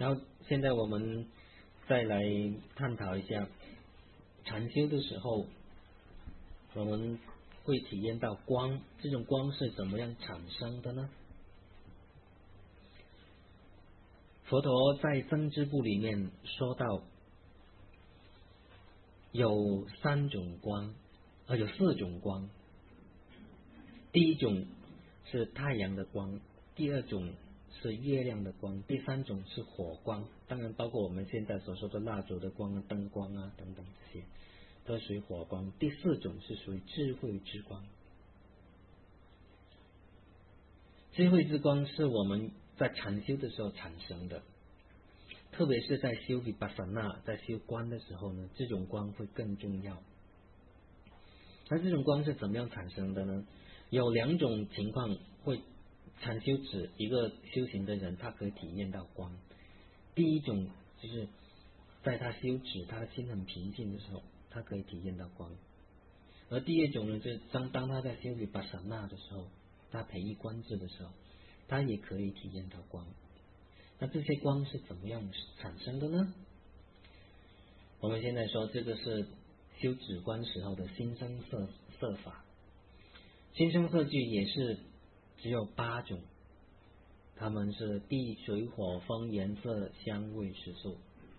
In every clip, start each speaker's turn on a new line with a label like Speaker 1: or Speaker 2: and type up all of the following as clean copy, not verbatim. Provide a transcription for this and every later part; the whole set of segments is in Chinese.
Speaker 1: 然后现在我们再来探讨一下禅修的时候，我们会体验到光，这种光是怎么样产生的呢？佛陀在增支部里面说到，有4种光。第一种是太阳的光，第二种是月亮的光，第三种是火光，当然包括我们现在所说的蜡烛的光啊、灯光啊等等，这些都属于火光。第4种是属于智慧之光。智慧之光是我们在禅修的时候产生的，特别是在修毗巴萨那，在修观的时候呢，这种光会更重要。那这种光是怎么样产生的呢？有2种情况会禅修指一个修行的人，他可以体验到光。第一种就是在他修止，他的心很平静的时候，他可以体验到光。而第二种呢，就是当他在修毗巴萨那的时候，他培育观智的时候，他也可以体验到光。那这些光是怎么样产生的呢？我们现在说这个是修止观时候的心声色法。心声色聚也是只有8种，它们是地水火风颜色香味食宿。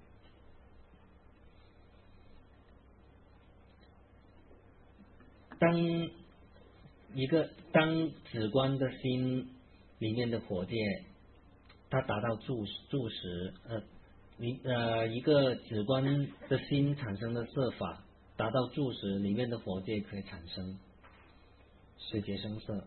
Speaker 1: 当止观的心里面的火界它达到住实，一个止观的心产生的色法达到住实，里面的火界可以产生10节声色。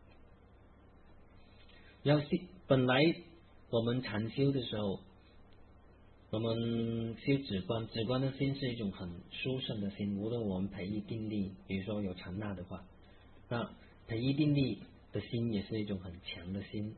Speaker 1: 本来我们禅修的时候，我们修止观的心是一种很殊胜的心，无论我们培育定力，比如说有禅那的话，那培育定力的心也是一种很强的心。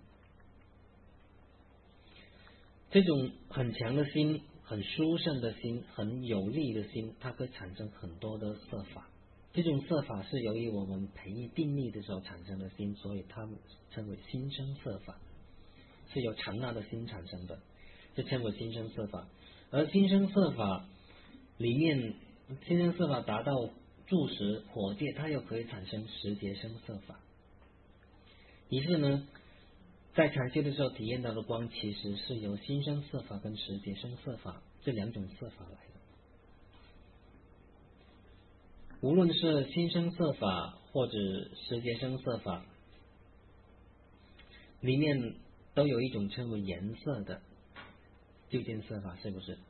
Speaker 1: 这种很强的心、很殊胜的心、很有力的心，它可以产生很多的色法。这种色法是由于我们培育定力的时候产生的心，所以它们称为心声色法，是由禅那的心产生的，就称为心声色法。而心声色法里面，心声色法达到住实火界，它又可以产生10节声色法。于是呢，在禅修的时候体验到的光，其实是由心声色法跟10节声色法这2种色法来的。无论是心声色法或者10节声色法，里面都有一种称为颜色的究竟色法，是不是？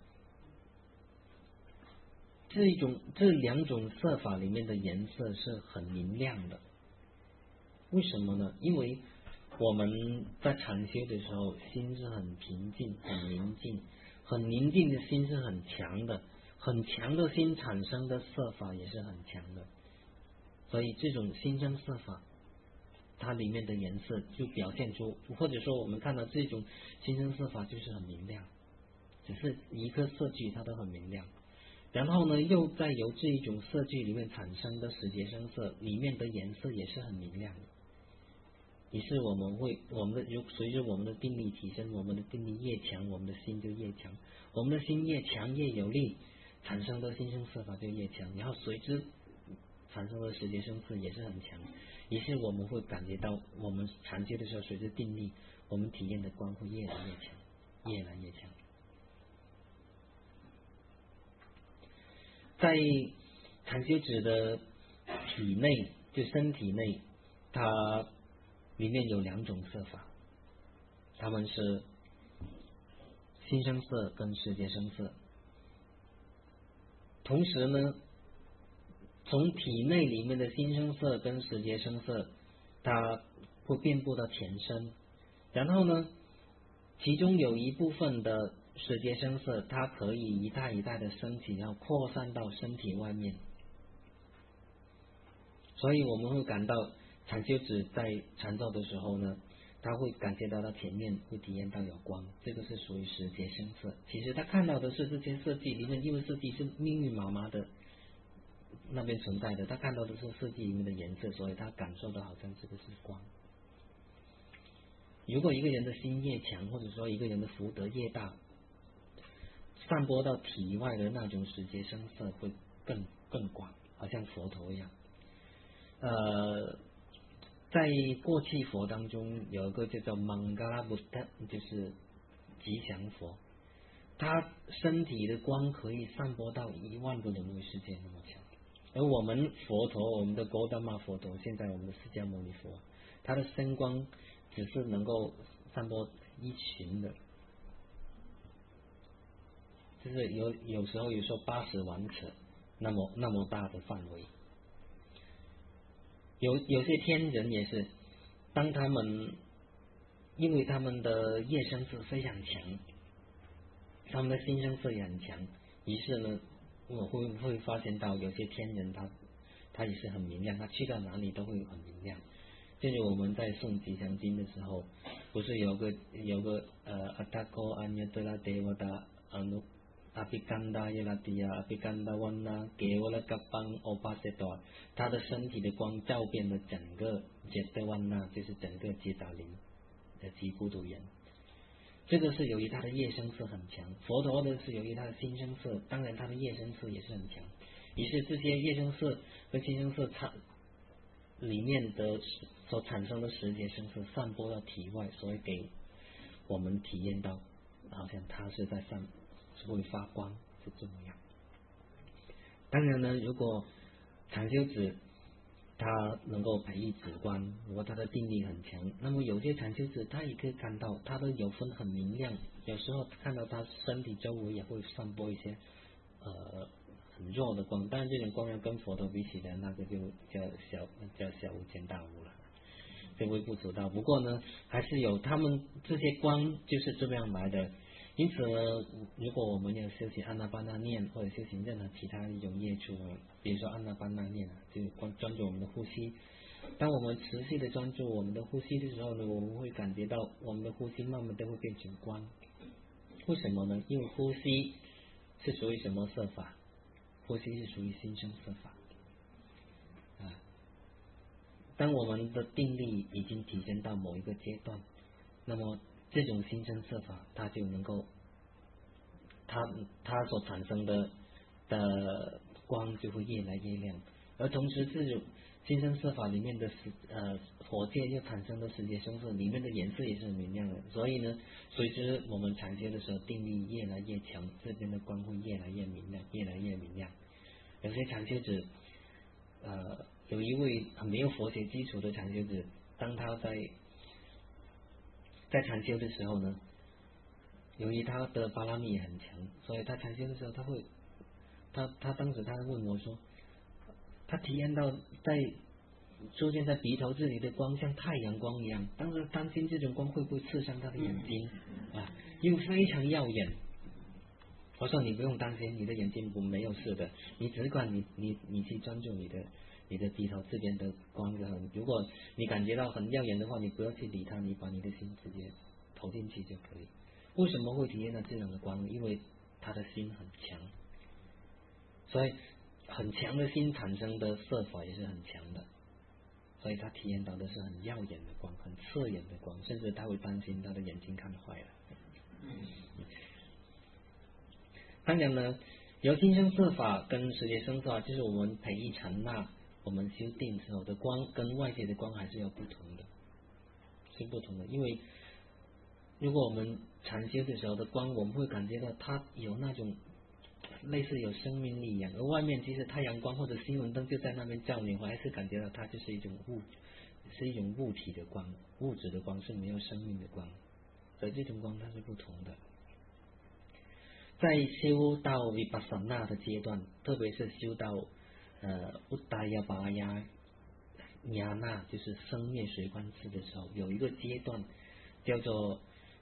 Speaker 1: 这2种色法里面的颜色是很明亮的。为什么呢？因为我们在禅修的时候，心是很平静、很宁静，很宁静的心是很强的，很强的心产生的色法也是很强的。所以这种心声色法，它里面的颜色就表现出，或者说我们看到这种心声色法就是很明亮，只是一颗色聚它都很明亮。然后呢，又再由这一种色聚里面产生的10节声色，里面的颜色也是很明亮的。于是随着我们的定力提升，我们的定力越强，我们的心就越强，我们的心越强越有力，产生的心声色法就越强，然后随之产生的10节声色也是很强。于是我们会感觉到，我们禅修的时候，随着定力，我们体验的光会越来越强，越来越强。在禅修指的体内，就身体内，它里面有2种色法，它们是心声色跟10节声色。同时呢，从体内里面的心声色跟10节声色，它会遍布到全身。然后呢，其中有一部分的10节声色，它可以一代一代的升起，然后扩散到身体外面。所以我们会感到禅修指在禅坐的时候呢，他会感觉到前面会体验到有光，这个是属于10节声色。其实他看到的是这些色迹里面，因为色迹是密密麻麻的那边存在的，他看到的是色迹里面的颜色，所以他感受到好像这个是光。如果一个人的心越强，或者说一个人的福德越大， 散播到体外的那种时节声色会更广，好像佛陀一样。在过去佛当中有一个叫做曼嘎拉布特，就是吉祥佛，他身体的光可以散播到10000个轮回世界那么强。而我们佛陀，我们的哥达玛佛陀，现在我们的释迦牟尼佛，他的身光只是能够散播一群的，就是有时候80万尺那么大的范围。有些天人也是，当他们因为他们的业生是非常强，他们的心生色也很强，于是呢，我会发现到有些天人他也是很明亮，他去到哪里都会很明亮。就是我们在诵吉祥经的时候，不是有个阿达哥安耶德拉德瓦达阿比甘达耶拉迪亚阿比甘达万那给我了个邦欧巴塞多，他的身体的光照遍了整个杰德万那，就是整个吉达林的吉孤独园。这个是由于他的业生色很强，佛陀的是由于他的心生色，当然他的业生色也是很强。于是这些业生色和心生色里面的所产生的时节声色散播到体外，所以给我们体验到好像它是在会发光，是这么样。当然呢，如果禅修子他能够培育止观，如果他的定力很强，那么有些禅修子他也可以看到他的有分很明亮，有时候看到他身体周围也会散播一些很弱的光，当然这种光要跟佛陀比起来，那个就叫小巫见大巫了，就微不足道。不过呢，还是有他们这些光就是这样来的。因此呢，如果我们要修行阿那巴那念，或者修行任何其他一种业处，比如说阿那巴那念就专注我们的呼吸。当我们持续的专注我们的呼吸的时候呢，我们会感觉到我们的呼吸慢慢都会变成光。为什么呢？因为呼吸是属于什么色法？呼吸是属于心生色法。当我们的定力已经提升到某一个阶段，那么这种心生色法，它就能够，它所产生的光就会越来越亮，而同时这种心生色法里面的火界又产生的时节声色，里面的颜色也是很明亮的。所以呢，随之我们禅修的时候定力越来越强，这边的光会越来越明亮，越来越明亮。有些禅修者，有一位很没有佛学基础的禅修者，当他在禅修的时候呢，由于他的巴拉密也很强，所以他禅修的时候他当时他问我说，他体验到出现在鼻头这里的光像太阳光一样，当时担心这种光会不会刺伤他的眼睛因为非常耀眼。我说你不用担心，你的眼睛没有事的，你只管你去专注你的鼻头这边的光就很，如果你感觉到很耀眼的话，你不要去理它，你把你的心直接投进去就可以。为什么会体验到这样的光？因为他的心很强，所以很强的心产生的色法也是很强的，所以他体验到的是很耀眼的光，很刺眼的光，甚至他会担心他的眼睛看坏了。当然呢，由心生色法跟时节生色法，就是我们培育禅那，我们修定之后的光跟外界的光还是要不同的，是不同的。因为如果我们禅修的时候的光，我们会感觉到它有那种类似有生命力一样，而外面其实太阳光或者新闻灯就在那边照你，我还是感觉到它就是一种物体的光，物质的光，是没有生命的光，所以这种光它是不同的。在修到维巴萨那的阶段，特别是修到乌达亚巴亚亚那，就是生灭随观智的时候，有一个阶段叫做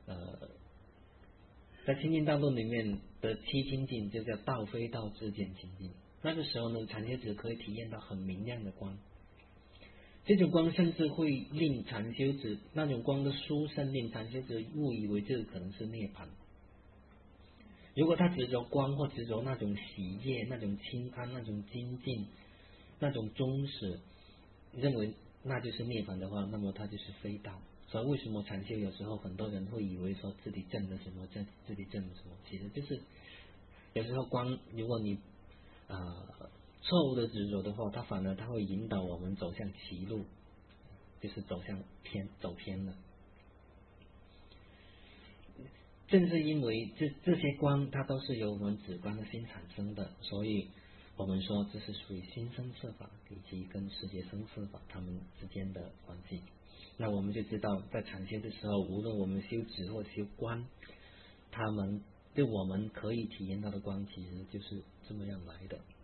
Speaker 1: 在清净道论里面的七清净，就叫道非道之间清净。那个时候呢，禅修者可以体验到很明亮的光，这种光甚至会令禅修者那种光的殊胜，令禅修者误以为这可能是涅槃。如果他执着光或执着那种喜悦、那种清安、那种精进、那种忠实，认为那就是涅槃的话，那么他就是非道。所以为什么禅修有时候很多人会以为说自己证了什么，自己证了什么，其实就是有时候光如果你错误的执着的话，它反而它会引导我们走向歧路，就是走偏了。正是因为这些光它都是由我们止观的心产生的，所以我们说这是属于心生色法以及跟世界生色法它们之间的关系。那我们就知道在禅修的时候，无论我们修止或修观，他们对我们可以体验到的光其实就是这么样来的。